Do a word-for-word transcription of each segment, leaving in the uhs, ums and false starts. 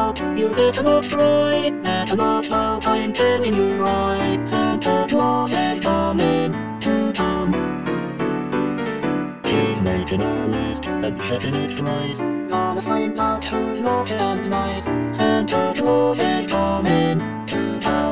out, you better not cry, better not pout, I'm telling you right. Santa Claus is coming to town. He's making a list and checking it twice. Gonna find out who's naughty and nice. Santa Claus is coming to town.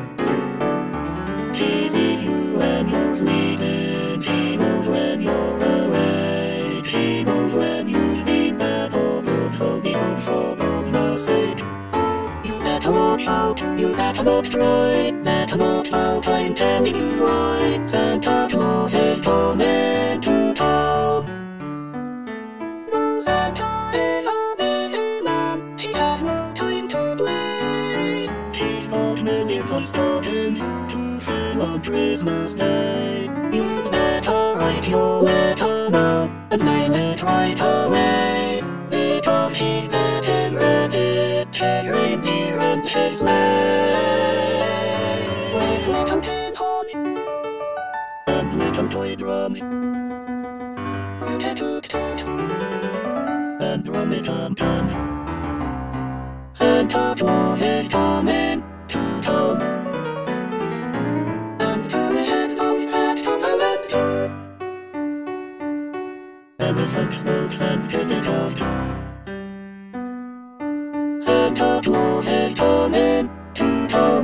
He sees you when you're sleeping. He knows when you're awake. He knows when you've been bad or good, so be good for goodness sake. You better watch out, you better not cry, better not pout, I'm telling you right. Santa Claus is coming to town. No, Santa is a busy man, he has no time to play. He's got millions of stockings to fill on Christmas Day. You'd better write your letter now and mail it right away, because he's getting ready his reindeer and his sleigh. With little tin horns and little toy drums, toot-toot-toots and rummy-tum-tums. Santa Claus is coming to town. And hurry head comes back to the land. Elephant smokes and Pentecost. Santa Claus is coming to town.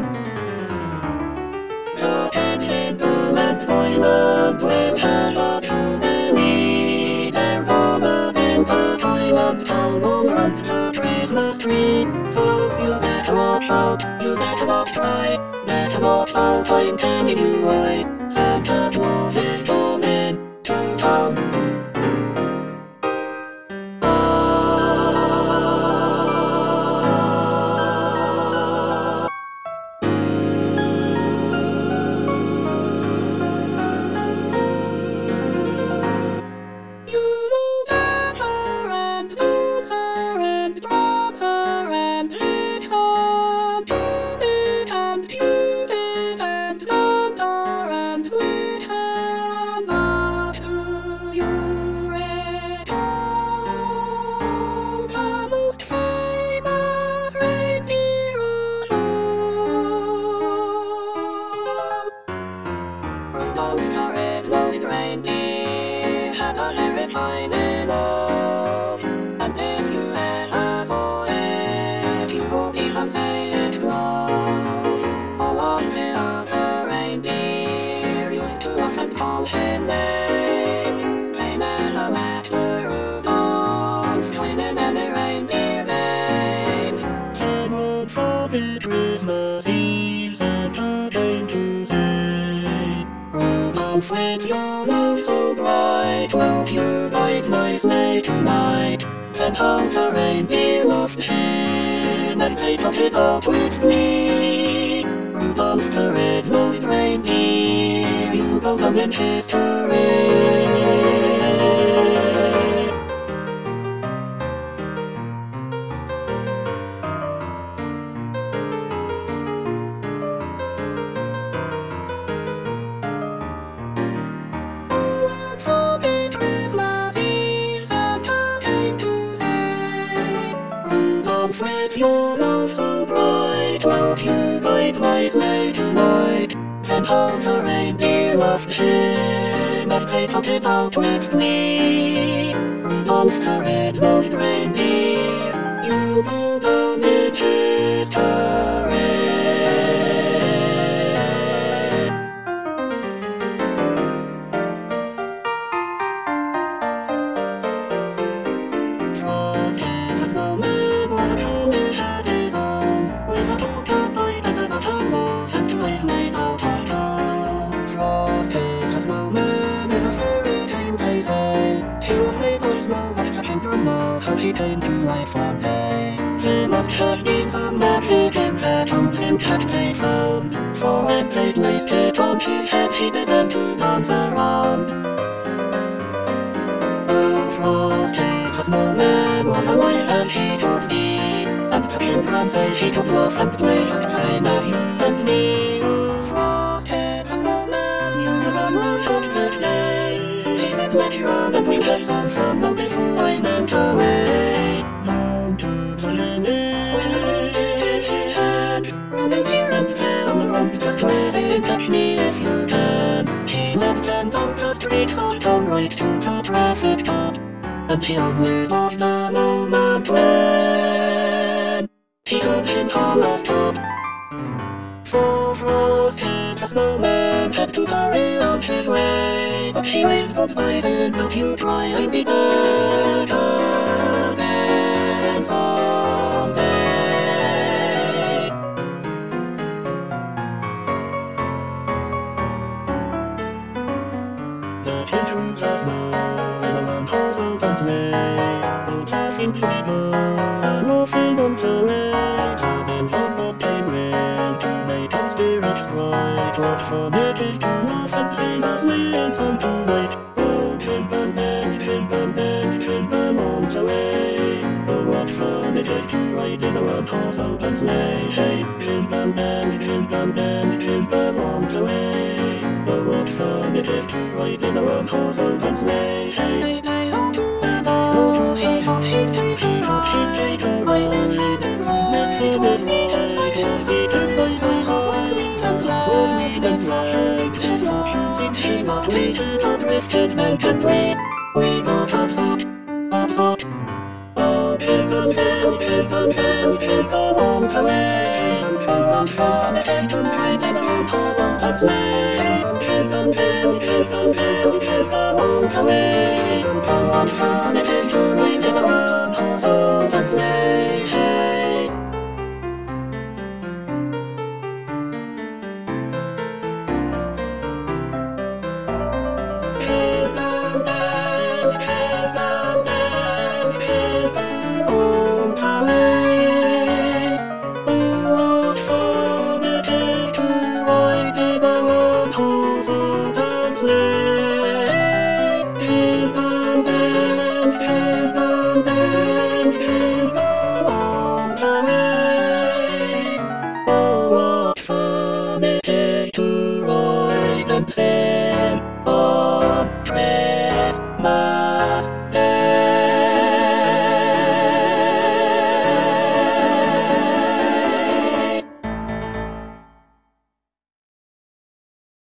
The pigs in Boo and Boyland will have a jubilee. They're gonna build a Toyland town all around the Christmas tree. So you better watch out, you better not cry, better not pout, I'm telling you right. Santa Claus is coming to town. Reindeer had a very fine nose, and if you ever saw it, you won't even say it was. All of the other reindeer used to often call him names. They never let the Rudolph join in any reindeer games. Then one foggy Christmas Eve, Santa came to say, Rudolph, with your nose so bright, won't you guide my sleigh tonight? Then how the reindeer laughed him as they trotted out with glee. Rudolph the red-nosed reindeer, you go down in history. With your nose so bright, won't you guide my sleigh tonight? Then how the reindeer laughed him as they trotted out with glee. Rudolph the red-nosed reindeer, you go down in history. Frosty the Snowman was a Polish had his own, with a total bite and a button nose and two eyes made out of gold. Frosty the Snowman is a fairy tale, they say. He was made of snow, but the children know how he came to life one day. There must have been some magic in that homes in that they found, for when they placed it on his head, he began to dance around. Oh, Frosty the Snowman was alive as he could be, and the children say he could laugh and play just the same as you and me. Oh, Frosty the Snowman, you was a most of the day. So he's in let's run and we have some fun, now before I melt away. Down to the limit, with streets on turn right to the traffic cop. And here we lost the moment when he opened Paula's top. So frosted the snowman had to hurry on his way, but she waved goodbye and don't you try and be better than someday. The children just know in a long house open sleigh, both laughing together and laughing on the way. And someone came in to make our spirits bright. What fun it is to laugh and sing a sleighing song tonight. Oh, children dance, children dance, children on the way. Oh, what fun it is to ride in a one-horse open sleigh. Hey, children dance, children dance, children on the way. Oh, what fun it is to ride in a one-horse open sleigh. Hey, hey, hey, oh, hey, oh, hey, oh, hey, hey, hey, oh, hey, hey, oh, I was feeling so nice for the seat and I can see her voice so sweet and loud, so sweet and loud. She's not using, she's not waiting for drifted men can wait. We go tops up, tops up. Oh, children dance, children dance, children on the way. What fun it is to ride in a one-horse open sleigh. Children dance, children dance, children on the way. What fun it is to ride in a